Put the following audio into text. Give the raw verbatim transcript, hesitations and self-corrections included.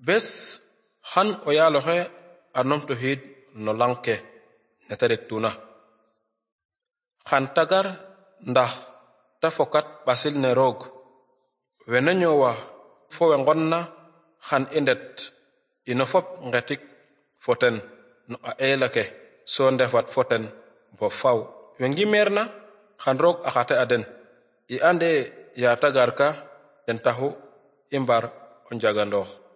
bes han o yaaloxe a numtu xiid no lang ke nete rektuna xan tagar ndax ta fokat ɓasil ne roog wene ñoowa fo we ngonna xan i ndet ino fop ngetik fo ten no a eela ke so ndefat fo ten bo faw we ngimeerna xan roog a xate a den i ande ya tagar ka ten taxu i mbar o njagandoox